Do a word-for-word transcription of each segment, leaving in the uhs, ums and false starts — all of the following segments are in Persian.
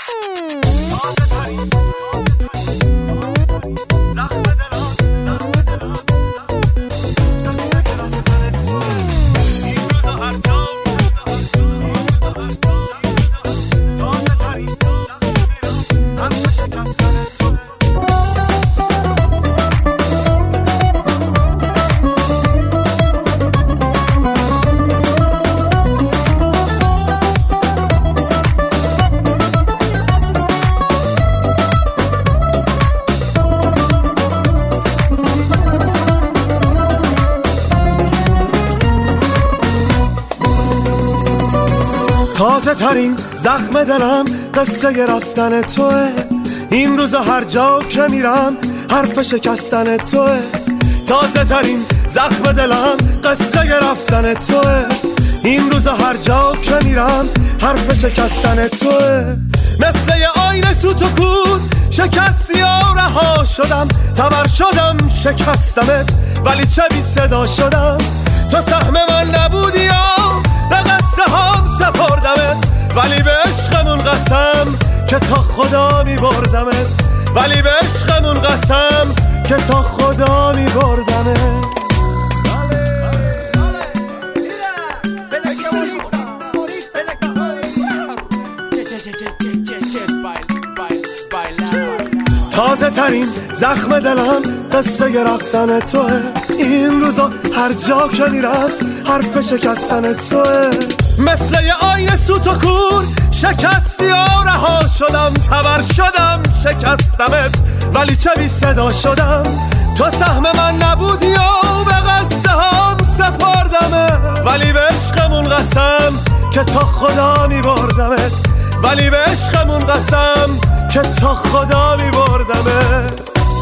تازه ترین زخم دلم قصه رفتن توه. این روزا هر جا که میرم حرف شکستن توه. تازه ترین زخم دلم قصه رفتن توه. این روزا هر جا که میرم حرف شکستن توه. مثل یه آینه سوت و کور شکستی و رها شدم. تبر شدم شکستمت ولی چه بی صدا شدم. تو سهم من نبودی یا به قصه هم سپردمت. ولی به عشقمون قسم که تا خدا می بردمت. ولی به عشقمون قسم که تا خدا می بردمت. تازه ترین زخم دلم قصه رفتن توه. این روزا هر جا که میرم حرف شکستن توه. مثل یه آینه سوت و کور شکستی و رها شدم. تبر شدم شکستمت ولی چه بی صدا شدم. تو سهم من نبودی و به قصه هم سپردمت. ولی به عشقمون قسم که تا خدا می بردمت. ولی به عشقمون قسم که تا خدا می بردمت.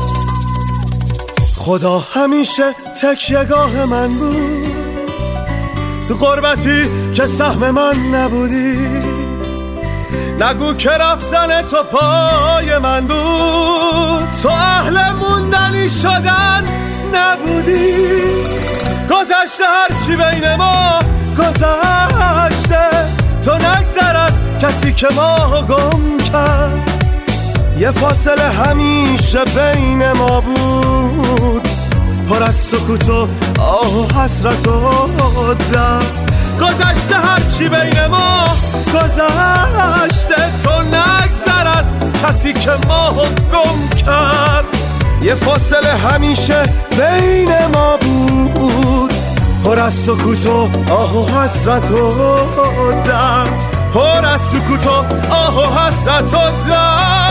خدا همیشه تکیه‌گاه من بود. تو غربتی که سهم من نبودی. نگو که رفتن تو پای من بود. تو اهل موندنی شدن نبودی. گذشته هرچی بین ما گذشته. تو نگذر از کسی که ما گم کرد. یه فاصله همیشه بین ما بود. پر از سکوت و آه و حسرت و درد. گذشته هرچی بین ما گذشته. تو نگذر از کسی که ما گم کرد. یه فاصله همیشه بین ما بود. پر از سکوت و آه و حسرت و درد. پر از سکوت و آه و حسرت و درد.